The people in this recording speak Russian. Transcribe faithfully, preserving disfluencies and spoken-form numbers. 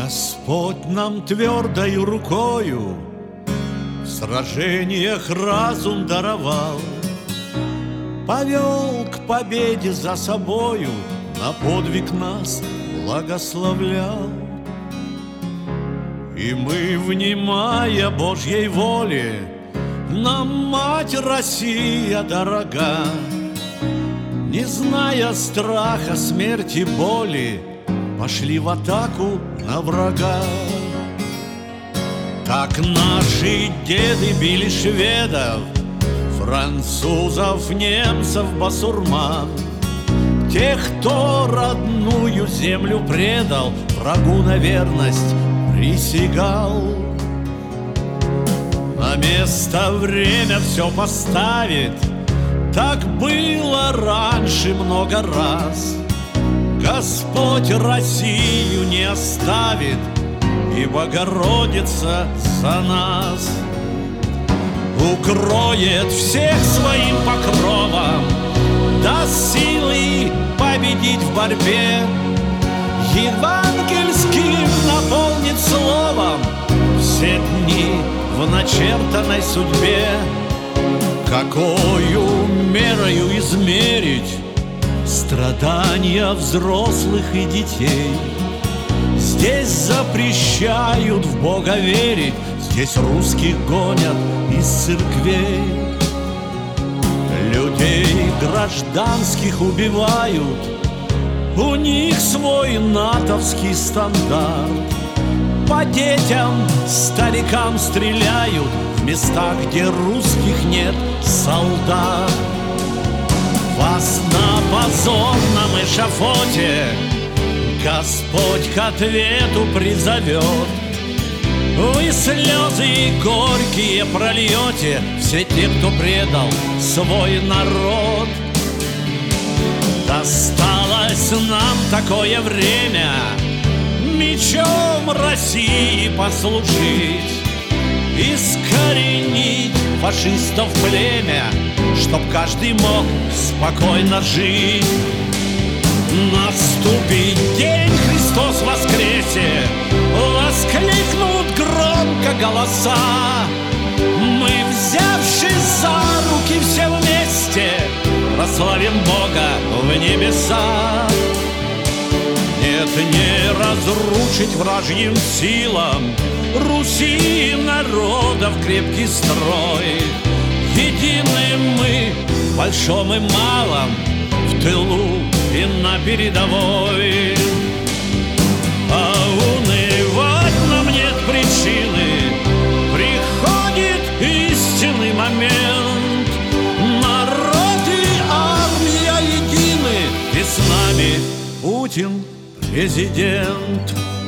Господь нам твердою рукою в сражениях разум даровал, повел к победе за собою, на подвиг нас благословлял. И мы, внимая Божьей воле, нам Мать Россия дорога, не зная страха, смерти, боли, пошли в атаку на врага. Так наши деды били шведов, французов, немцев, басурман, тех, кто родную землю предал, врагу на верность присягал. На место время все поставит, так было раньше много раз. Господь Россию не оставит, и Богородица за нас. Укроет всех своим покровом, даст силы победить в борьбе, евангельским наполнит словом все дни в начертанной судьбе. Какою мерою измерить страдания взрослых и детей? Здесь запрещают в Бога верить, здесь русских гонят из церквей. Людей гражданских убивают, у них свой натовский стандарт. По детям, старикам стреляют в местах, где русских нет солдат. Вас на позорном эшафоте Господь к ответу призовет. Вы слезы горькие прольете, все те, кто предал свой народ. Досталось нам такое время мечом России послужить, искоренить фашистов племя, чтоб каждый мог спокойно жить. Наступит день, Христос воскресе, воскликнут громко голоса. Мы, взявшись за руки все вместе, прославим Бога в небеса. Нет, не разрушить вражьим силам Руси народов крепкий строй. Едины мы в большом и малом, в тылу и на передовой. А унывать нам нет причины, приходит истинный момент. Народ и армия едины, и с нами Путин президент.